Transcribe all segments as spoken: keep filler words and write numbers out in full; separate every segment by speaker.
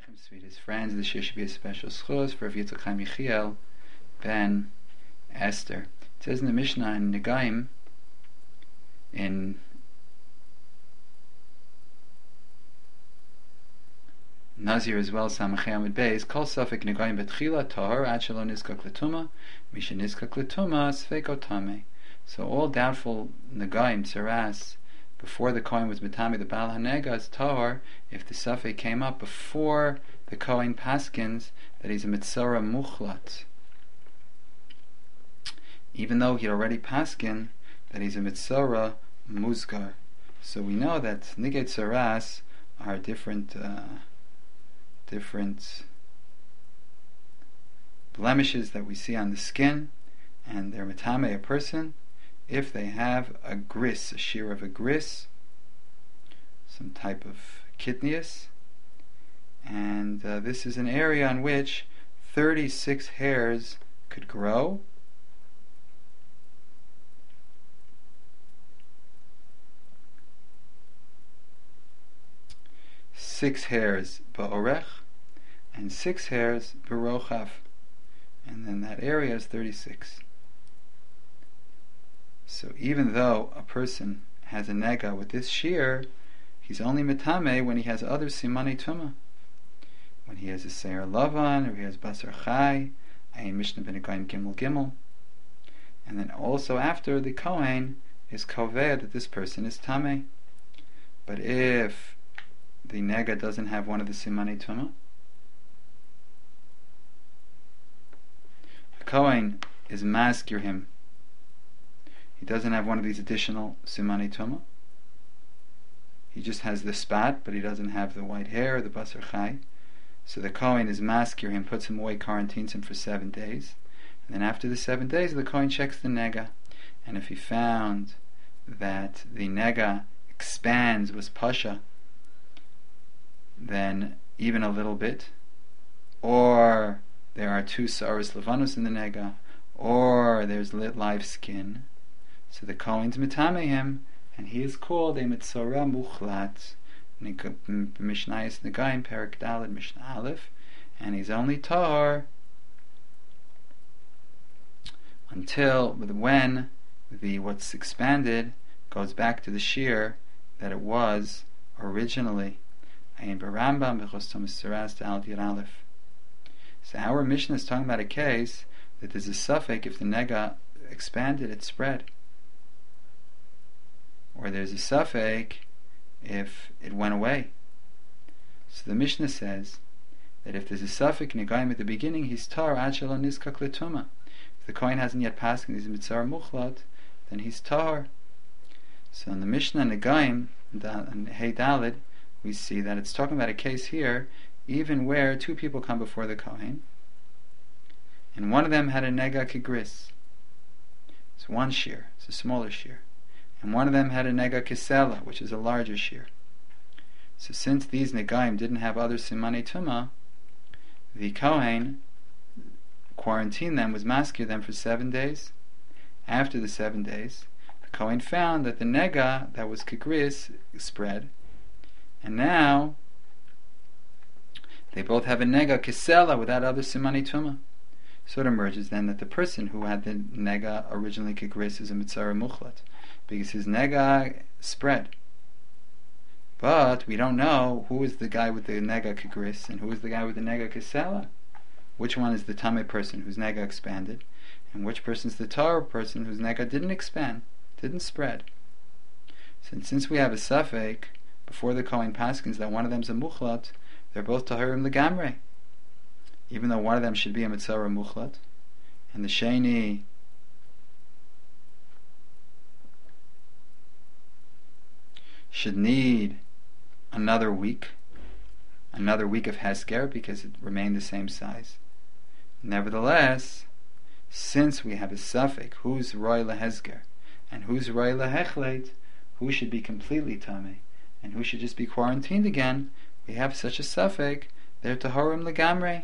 Speaker 1: Sweetest friends, this year should be a special schos for Rav Yitzchak Chaim Yechiel ben Esther. It says in the Mishnah in Negaim, in Nazir as well, Samachay Amud Beis, Kol Safek Negaim Betchila Tahor Ad Shelo Nizkak L'Tuma, Misha Nizkak L'Tuma Sfeiko Tameh. So all doubtful Negaim, Tzaras, before the Kohen was Matami, the Baal Hanega is Tahor, if the Safek came up before the Kohen Paskins, that he's a Mitzora Muchlat. Even though he'd already Paskin, that he's a Mitzora Muzgar. So we know that Nigei Tzaras are different, uh, different blemishes that we see on the skin, and they're Matame, a person, if they have a gris, a shear of a gris, some type of kitnius, and uh, this is an area on which thirty-six hairs could grow. Six hairs ba'orech, and six hairs b'rochav, and then that area is thirty-six. So even though a person has a nega with this shear, he's only metame when he has other simani tuma. When he has a seir lavan, or he has basar chai, ayin mishnah b'negaim gimel gimel, and then also after the kohen is koveh that this person is tame. But if the nega doesn't have one of the simani tuma, the kohen is maskir him. He doesn't have one of these additional simani tuma. He just has the spot, but he doesn't have the white hair or the basar chai. So the kohen is maskir him, puts him away, quarantines him for seven days, and then after the seven days, the kohen checks the nega, and if he found that the nega expands, was pasha, then even a little bit, or there are two saris levanus in the nega, or there's lit live skin, so the kohen's mitame him, and he is called a mitzora muchlat. Mishnayos Negaim Perik Daled Mishnah Aleph, and he's only tahor until when the what's expanded goes back to the shear that it was originally. Ayin Barambam Bechostom Tzaras Al Dir Aleph. So our Mishnah is talking about a case that there's a suffix if the nega expanded, it spread, or there's a suffix if it went away. So the Mishnah says that if there's a suffix negaim at the beginning, he's tar ad shelo nizkak l'tuma. If the kohen hasn't yet passed and he's mitzar muchlat, then he's tar. So in the Mishnah negaim and Hey Dalid, we see that it's talking about a case here, even where two people come before the kohen, and one of them had a nega kigris. It's one shear, it's a smaller shear. And one of them had a nega kisela, which is a larger shear. So since these negaim didn't have other simani tuma, the kohen quarantined them, was maskir them for seven days. After the seven days, the kohen found that the nega that was kigris spread, and now they both have a nega kisela without other simani tuma. So it emerges then that the person who had the nega originally kigris is a mitzara muchlat, because his nega spread. But we don't know who is the guy with the nega kigris and who is the guy with the nega kisela. Which one is the tame person whose nega expanded, and which person is the Torah person whose nega didn't expand, didn't spread. Since since we have a suffix before the kohen paskins that one of them is a muchlat, they're both tahirim legamre. Even though one of them should be a mitzara muchlat, and the sheni should need another week, another week of Hesger, because it remained the same size. Nevertheless, since we have a suffix, who's Roy LeHesger, and who's Roy LeHechlet, who should be completely Tameh, and who should just be quarantined again, we have such a suffix, they're Tahorim Legamre.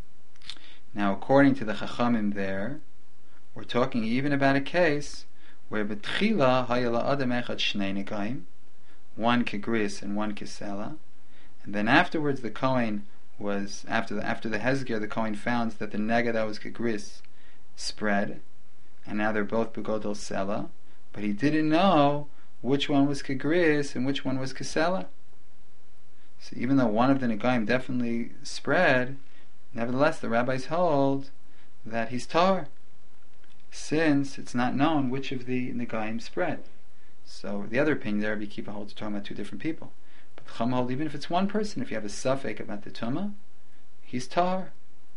Speaker 1: Now, according to the Chachamim there, we're talking even about a case where betchila hayala adam echad shnei negaim, one kegris and one kesela, and then afterwards the Kohen was after the after the hezger, the Kohen found that the nega that was kegris spread, and now they're both begodol sela, but he didn't know which one was kegris and which one was kesela. So even though one of the negaim definitely spread, nevertheless the rabbis hold that he's tar, since it's not known which of the negaim spread. So the other opinion there, Rabbi Kiva holds, talking about two different people. But the Chum hold, even if it's one person, if you have a suffix about the tumah, he's tar.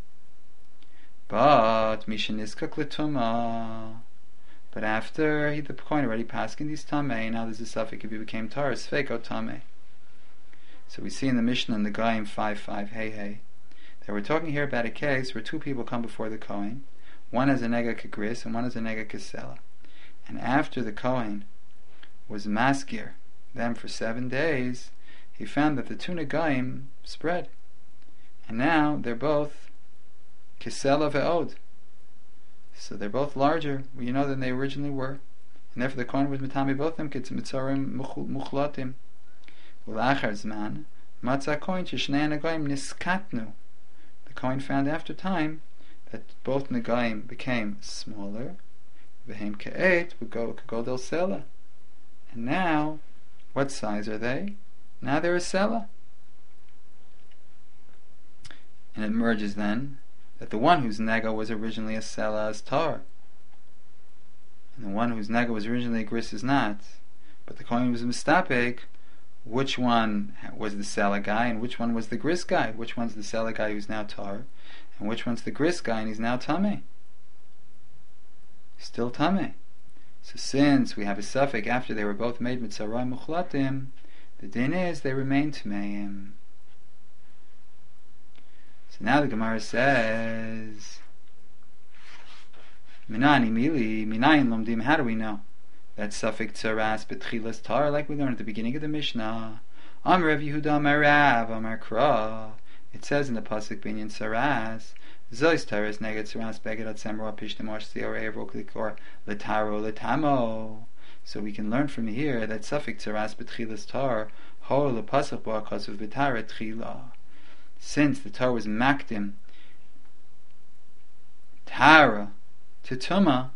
Speaker 1: But mishin iskak l'tumah. But after he, the Kohen already passed in these tamei, now there's a suffix if he became tar, it's feko tamei. So we see in the Mishnah in the Gaim five five hey hey that we're talking here about a case where two people come before the Kohen. One has a nega kegris and one has a nega kesela. And after the Kohen was maskir them for seven days, he found that the two negaim spread. And now they're both kesela ve'od. So they're both larger, you know, than they originally were. And therefore the Kohen was mitami both them kids mitzarim muchlatim. Ulachar zman matzah Kohen shnei negaim niskatnu. The Kohen found after time that both negaim became smaller. V'hem ke'et v'go k'godel sela. And now, what size are they? Now they're a sela. And it emerges then that the one whose nega was originally a sela is tar, and the one whose nega was originally a gris is not. But the Kohen was mistapek which one was the sela guy and which one was the gris guy. Which one's the sela guy who's now tar, and which one's the gris guy and he's now tameh. Still tameh. So since we have a suffix after they were both made mitzarai muchlatim, the din is they remain tmeim. So now the Gemara says, Minani mili, minayin lomdim, how do we know that suffix tzaras betchilas tar, like we learned at the beginning of the Mishnah? Amar Rav Yehuda Amar Rav Amar Kra. It says in the pasuk binyan tzaras, Zois taras neged tzaras beged at semra pishtamosh sior evroklik or letaro letamo. So we can learn from here that suffix tzaras betchilas tar ho lepasuk bo akasav betara tchila. Since the tar was makdim tara to tuma,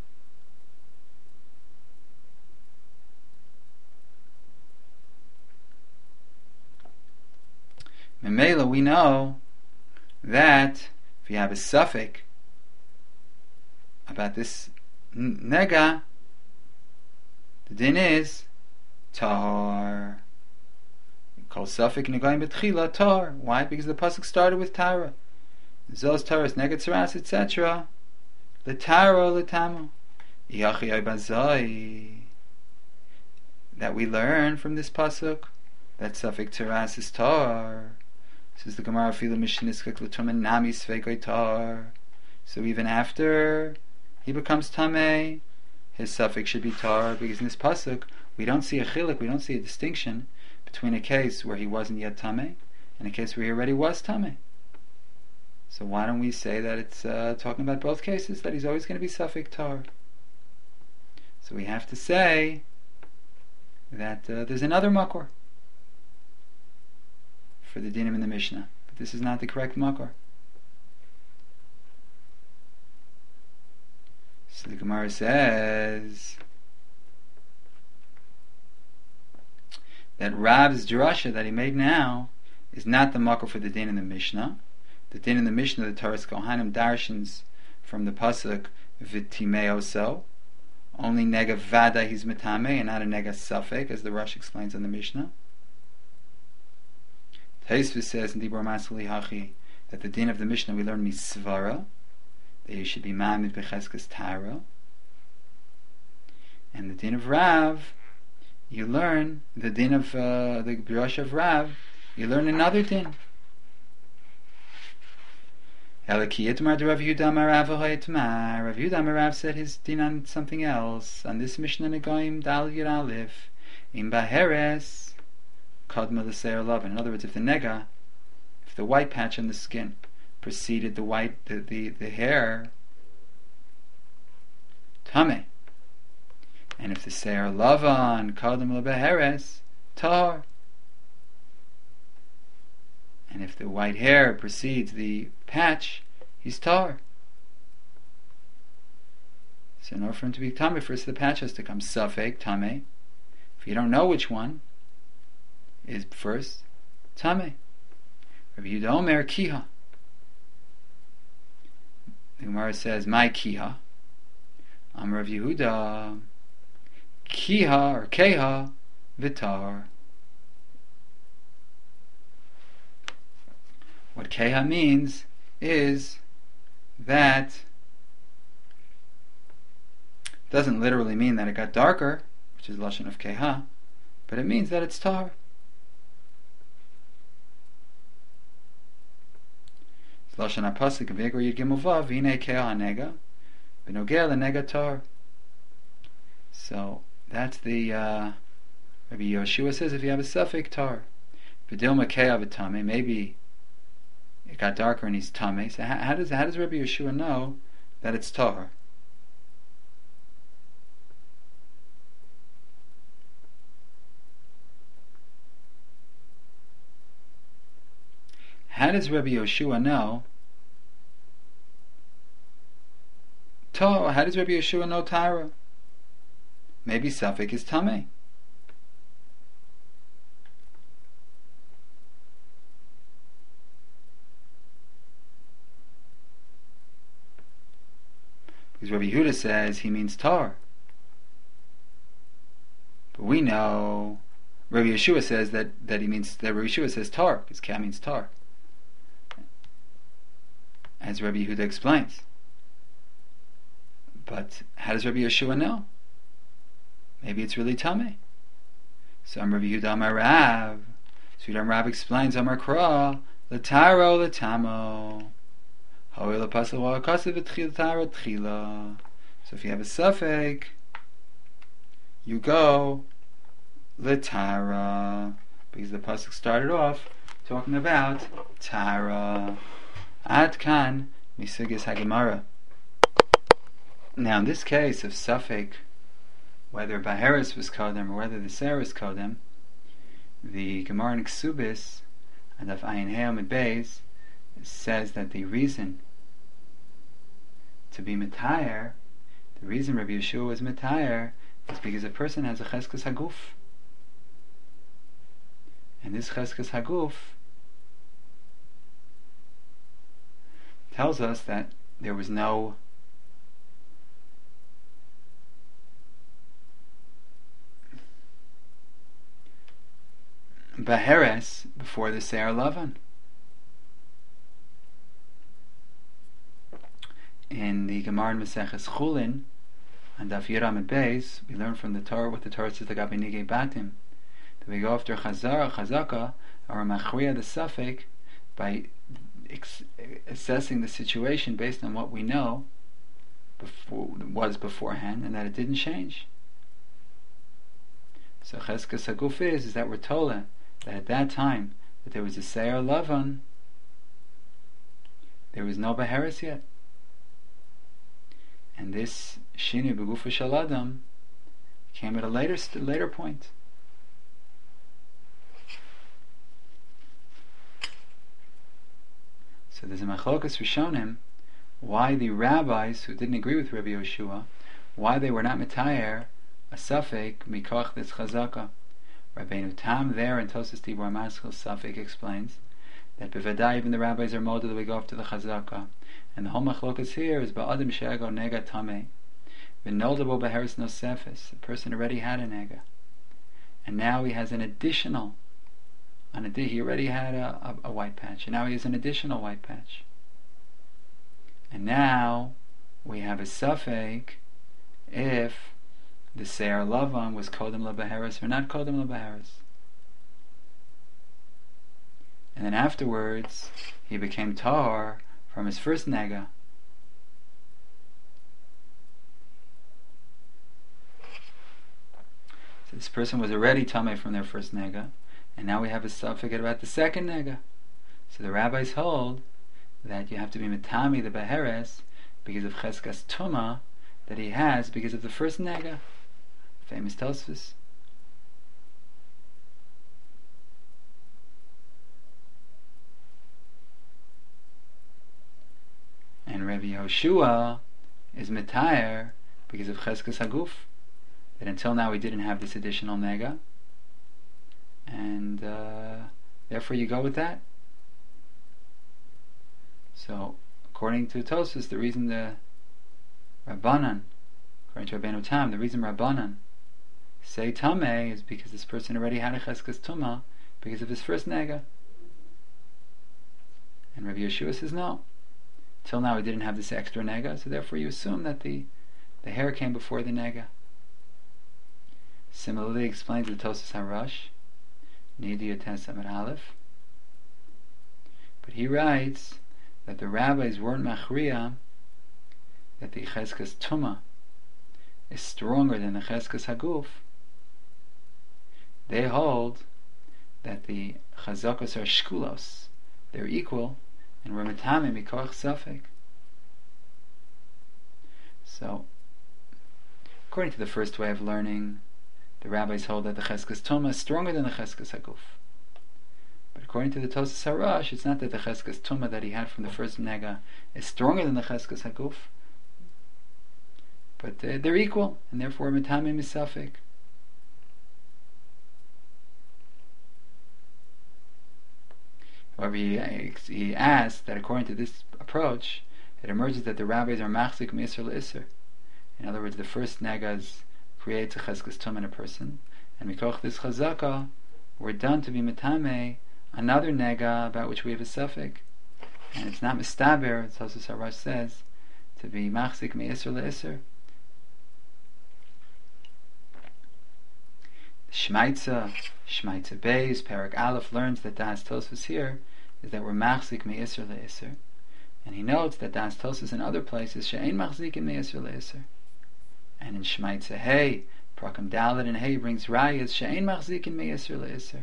Speaker 1: memela we know that if you have a suffix about this nega, the din is tar. Called suffix negaim betchila tar. Why? Because the pasuk started with tara. Zos taras nega tzaras et cetera. Letaro letamo. Yachi bazai. That we learn from this pasuk that suffix tzaras is tar. Says the Gemara, Fila Mishniskak Latuman Nami Sveikoi Tar. So even after he becomes Tameh, his suffix should be Tar, because in this pasuk we don't see a chiluk, we don't see a distinction between a case where he wasn't yet Tameh and a case where he already was Tameh. So why don't we say that it's uh, talking about both cases, that he's always going to be suffix Tar? So we have to say that uh, there's another makor for the dinim in the Mishnah, but this is not the correct makor. So the Gemara says that Rav's drasha that he made now is not the makor for the din in the Mishnah. The din in the Mishnah, the Taras Kohanim darshans from the pasuk v'timeo so, only nega vada he's metame and not a nega suffix, as the Rosh explains in the Mishnah. Taisvis says in Dibur Masli Hachi that the din of the Mishnah we learn misvara, that you should be ma'amid b'cheskas tara, and the din of Rav you learn the din of uh, the Birosh of Rav you learn another din. Rav Yehuda said his din on something else, on this Mishnah Negaim Dal Yud Aleph in Baheres Kadma l'Seir Lavan. In other words, if the nega, if the white patch on the skin preceded the white, the, the, the hair, Tameh. And if the Seir Lavan Kadam LeBeheres, Tahar. And if the white hair precedes the patch, he's Tahar. So in order for him to be Tameh, first the patch has to come Safek, Tameh. If you don't know which one is first, Tameh. Rabbi Yehuda Omer, Kiha. The Gemara says, my Kiha. Am Rav Yehuda, Kiha or Keha, Vitar. What Keha means is that it doesn't literally mean that it got darker, which is Lashon of Keha, but it means that it's tar. Lashon HaPasuk V'Eger Yid Gimel Vav V'Hinei Keha Nega B'Nogeh L'Nega Tar. So that's the uh, Rabbi Yoshua says if you have a suffix tar, V'Dilma Keha V'Tameh, maybe it got darker and he's Tameh. So how, how does how does Rabbi Yoshua know that it's tar? How does Rabbi Yoshua know? To, how does Rabbi Yoshua know Tara? Maybe Safek is Tameh. Because Rabbi Yehuda says he means Tar. But we know Rabbi Yeshua says that, that he means that Rabbi Yeshua says Tar, because Ka means Tar. As Rabbi Yehuda explains. But how does Rabbi Yeshua know? Maybe it's really Tameh. So Rabbi Yehuda Amar Rav. So Yudam Rav explains Amar Kra L'taro l'tamo. Ho'il l'pasel wa'akasav v'tchil taro tchila. So if you have a suffix, you go L'tara, because the pasuk started off talking about Tara. Ad kan misugis hagemara. Now in this case of suffix, whether Baheris was Kodem or whether the Seir was Kodem, the Gemara in Ksubis and of Ayin Heom and Beis says that the reason to be Metayer, the reason Rabbi Yeshua was Metayer, is because a person has a Cheskas Haguf. And this Cheskas Haguf tells us that there was no Baheres before the Seir Lavan. In the Gemara in Maseches Chulin and Daf Yiram and Beis, we learn from the Torah what the Torah says Gabi Nigei Batim, that we go after Chazara, Chazaka, or Machriya the Safek by ex- assessing the situation based on what we know before, was beforehand, and that it didn't change. So Cheskas Haguf is, is that we're told that at that time that there was a Seir Lavan, there was no Baheres yet. And this Shinu Begufa Shel Adam came at a later st- later point. So there's a Machlokas Rishonim why the rabbis who didn't agree with Rabbi Yoshua, why they were not Metayer a Safek Mikoch this Chazaka. Rabbeinu Tam there in Tosas Tibor Maskil Safek explains that Bevadai even the rabbis are molded that we go up to the Chazaka. And the whole machlokas here is ba'adim she'ego nega tameh. V'noldabo b'heres nosefes. The person already had a nega, and now he has an additional. An adi- he already had a, a, a white patch, and now he has an additional white patch. And now we have a suffix if the Seir Lavan was kodem lebaheres or not kodem lebaheres. And then afterwards he became tahor from his first nega. So this person was already tameh from their first nega, and now we have a suffix about the second nega. So the rabbis hold that you have to be metami the baheres because of cheskas tuma that he has because of the first nega. famous Tosfos. And Rabbi Yehoshua is Metayer because of Cheskes Haguf, that until now we didn't have this additional nega, and uh, therefore you go with that. So, according to Tosfos, the reason the Rabbanan, according to Rabbeinu Tam, the reason Rabbanan say Tameh is because this person already had a Cheskes Tumah because of his first nega. And Rabbi Yehoshua says no. Till now we didn't have this extra nega, so therefore you assume that the, the hair came before the nega. Similarly, explains the Tosfos HaRosh, Nidiyah Tesam at Aleph. But he writes that the rabbis weren't machriya that the Cheskes Tumah is stronger than the Cheskes Haguf. They hold that the Chazakos are shkulos, they're equal, and we're metame mikoach safek. So, according to the first way of learning, the rabbis hold that the Cheskes Tumah is stronger than the Cheskes Haguf. But according to the Tosfos HaRosh, it's not that the Cheskes Tumah that he had from the first nega is stronger than the Cheskes Haguf, but uh, they're equal, and therefore metame misafek. However, he, he asks that according to this approach, it emerges that the rabbis are machzik me'isr le'isr. In other words, the first negas creates a cheskes tum in a person, and mikoch this chazaka, we're done to be metame another nega about which we have a suffix, and it's not mistaber, as Tosfos HaRosh says, to be machzik me'isr le'isr. Shmaitza, Shmaitza Beis, Parak Aleph learns that Das Tosfos here is that we're machzik me'isr le'isr, and he notes that Das Tosfos in other places she'ein machzikin me'isr le'isr, and in Shmaitza Hey, Prakam Dalet and Hey brings rayas she'ein machzikin me'isr le'isr.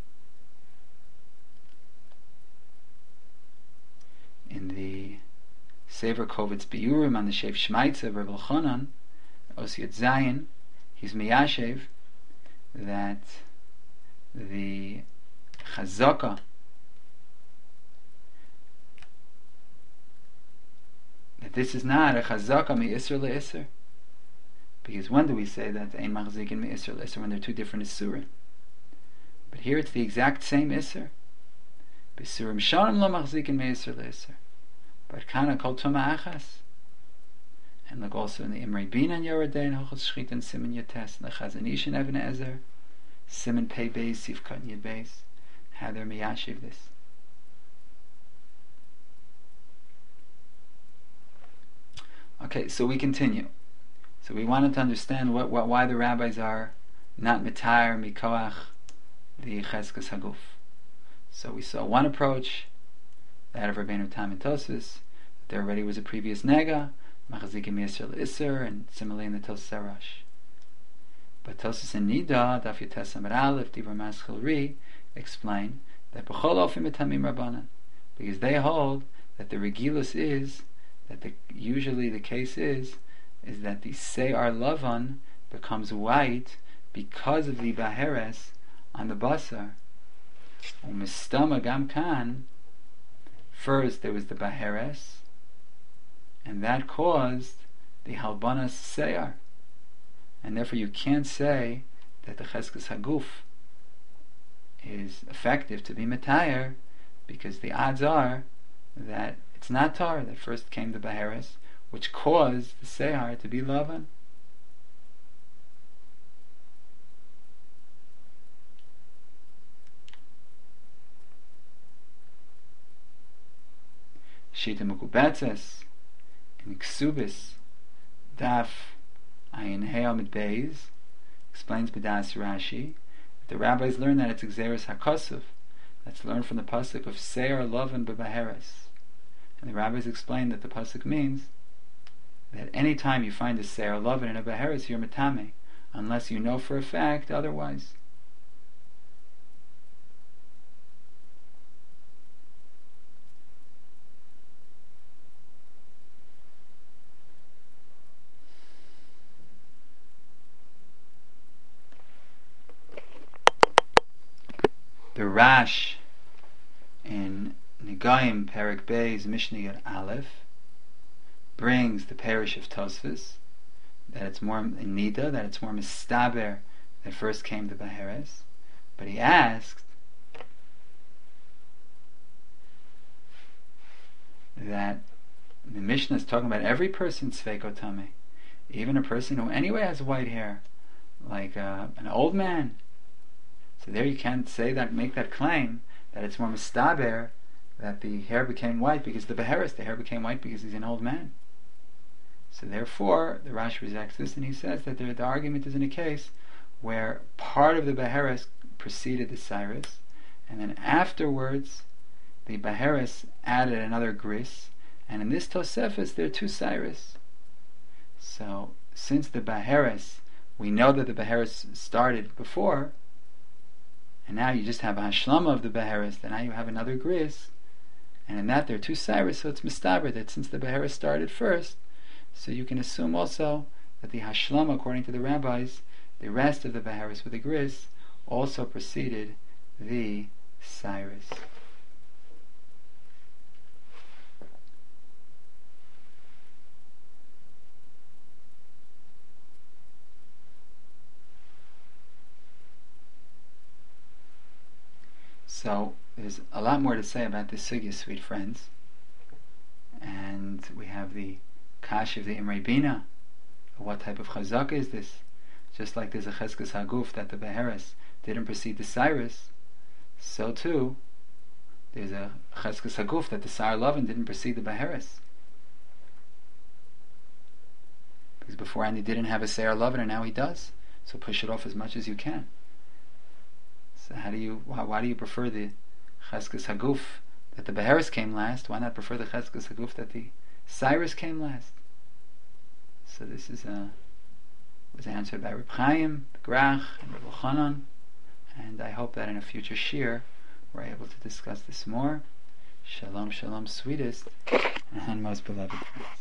Speaker 1: In the Sefer Kovetz Biurim on the Shev Shmaitza of Rebbe Elchanan, Osiyat Zayin, he's miyashev that the chazaka that this is not a chazaka mi-isr le-isr, because when do we say that ein machzikin mi-isr le-isr when they're two different isurim? But here it's the exact same isr. B'isurim shonim lo machzikin mi-isr le-isr, but kana kol tuma achas. And look also in the Imrei Bina and Yoredein, Hochos Shchit and Simen Yotes, and the Chazon Ish and Even Ezer, Simen Pei Beis, Sivkat and Yud Beis, how they're miyashiv this. Okay, so we continue. So we wanted to understand what, what why the rabbis are not mitar mikoach the Cheskes Haguf. So we saw one approach, that of Rabbeinu Tam and Tosfos, that there already was a previous nega, Machazikim Yisrael Isser, and similarly in the Tosfos HaRosh. But Tosfos and Nida, Daf Yotes Amar Aleph, Dibur Maschil Ri, explain that B'chol Ofim Etamim Rabbanan, because they hold that the Regilus is, that the, usually the case is, is that the Seyar Lavan becomes white because of the Baheres on the Basar. Umistama Gam Kan, first there was the Baheres, and that caused the halbanas seyar, and therefore you can't say that the cheskes haguf is effective to be metayer, because the odds are that it's not tar, that first came the baheres, which caused the seyar to be lavan. Shita Mukubetzes in Ksubis Daf Ayin Hey Amid Beis explains B'das Rashi that the rabbis learn that it's Xeris HaKosov, that's learned from the pasuk of Seir Lovan B'Baheres, and the rabbis explain that the pasuk means that any time you find a Seir Lovan in a Baheres, you're Matame, unless you know for a fact otherwise. The Rash in Negayim Perek Bey's Mishnah Yud Aleph brings the parish of Tosfos that it's more in Nida, that it's more mistaber that first came the Beheres, but he asked that the Mishnah is talking about every person Sveikotame, even a person who anyway has white hair, like uh, an old man. So there you can't say that, make that claim that it's more mistaber that the hair became white because the Beheres, the hair became white because he's an old man. So therefore, the Rash rejects this, and he says that the, the argument is in a case where part of the Beheres preceded the Cyrus, and then afterwards the Beheres added another gris, and in this Tosefes there are two Cyrus. So since the Beheres, we know that the Beheres started before, and now you just have a Hashlama of the Beheres, then now you have another gris, and in that there are two Cyrus, so it's mistaber that since the Beheres started first, so you can assume also that the Hashlama, according to the rabbis, the rest of the Beheres with the gris, also preceded the Cyrus. So there's a lot more to say about this sugya, sweet friends, and we have the Kash of the Imrei Bina. What type of chazaka is this? Just like there's a Cheskes Haguf that the Beheres didn't precede the Cyrus, so too there's a Cheskes Haguf that the Sar Lovin didn't precede the Beheres. Because beforehand he didn't have a Sar Lovin, and now he does. So push it off as much as you can. So how do you? Why, why do you prefer the Cheskes Haguf that the Beheres came last? Why not prefer the Cheskes Haguf that the Cyrus came last? So this is a was answered by Reb Chaim, the Grach, and Reb Elchanan, and I hope that in a future shir we're able to discuss this more. Shalom, shalom, sweetest and most beloved friends.